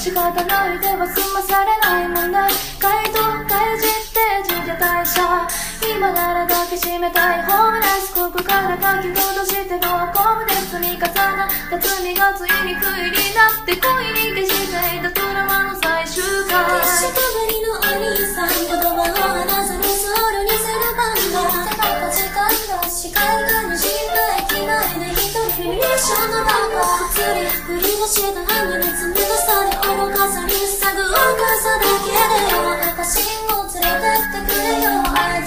仕方ないでは済まされないもんね。怪盗怪人って人形代謝、今なら抱きしめたいホームレス、ここから書き戻してドアコムで積み重なった罪がついに不意になって恋に消していたドラマの最終回。 下がりのお兄さん、言葉を話さずソロにするバンド、手間時間が視界がにじんだ駅前で一人ミッションのバカ釣り振り出した雨に冷たさで愚かさに探うかさだけでよ、赤信号連れてってくれよ、